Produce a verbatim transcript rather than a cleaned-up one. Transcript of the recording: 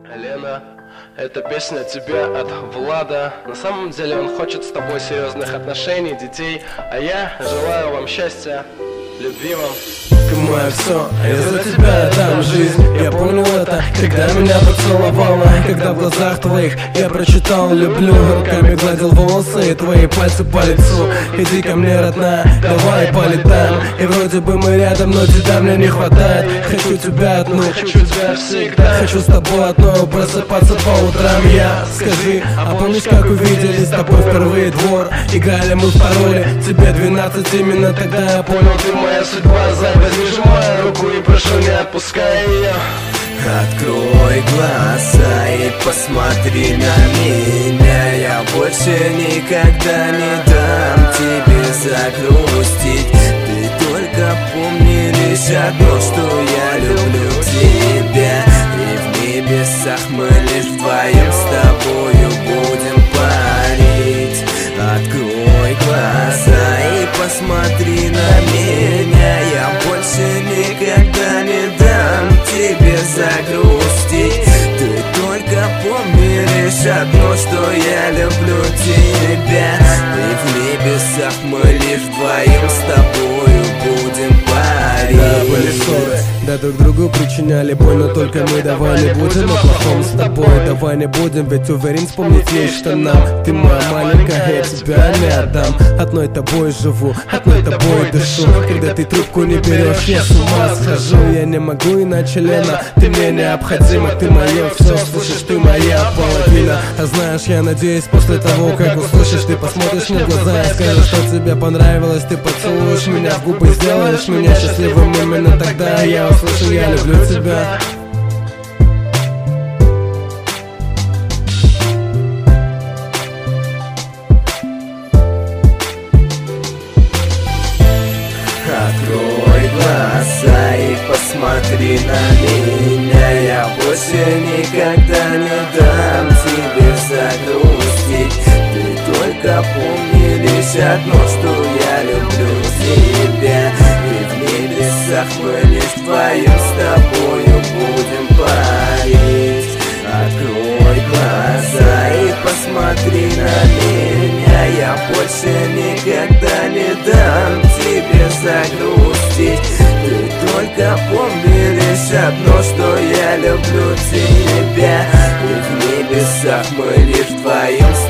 Лена, это песня тебе от Влада. На самом деле он хочет с тобой серьезных отношений, детей. А я желаю вам счастья, любви вам. Ты мое все, я за тебя отдам жизнь. Я понял это, когда меня поцеловала. Когда в глазах твоих я прочитал люблю. Руками гладил волосы и твои пальцы по лицу. Иди ко мне, родная, давай полетаем. И вроде бы мы рядом, но тебя мне не хватает. Хочу тебя одну, хочу тебя всегда. Хочу с тобой одной просыпаться по утрам. Я, скажи, а помнишь, как увидели с тобой впервые двор? Играли мы в пароли, тебе двенадцать, именно тогда я понял, ты моя судьба. Возьми же мою руку и прошу, не отпускай ее. Открой глаза и посмотри на меня. Я больше никогда не дам тебе загрустить. Ты только помни лишь одно, что я люблю тебя. И в небесах мы лишь вдвоем с тобою будем парить. Открой глаза и посмотри на меня. Я больше никогда не дам тебе загрустить. Ты только помни лишь одно, что я люблю тебя. И в небесах мы лишь вдвоем с тобою будем парить. Да, были ссоры, да, друг другу причиняли боль, но только мы давай не будем о плохом с тобой. Давай не будем, ведь уверен, вспомнить есть, что нам. Ты моя маленькая, я тебя не отдам. Одной тобой живу, одной тобой дышу. Когда ты трубку не берешь, я с ума схожу. Я не могу иначе, Лена, ты мне необходима. Ты мое все, слышишь, ты моя половина. А знаешь, я надеюсь, после того, как услышишь, ты посмотришь мне в глаза и скажешь, что тебе понравилось. Ты поцелуешь меня в губы, сделаешь меня счастливым. Именно тогда я услышу, я люблю тебя. Открой глаза и посмотри на меня. Я больше никогда не дам тебе загрустить. Ты только помни лишь одно, что я люблю тебя. И в небесах мы лишь вдвоем с тобою будем парить. Открой глаза и посмотри на меня. Я больше никогда не дам тебе загрустить. Ты только помни лишь одно, что я люблю тебя. И в небесах мы лишь вдвоем с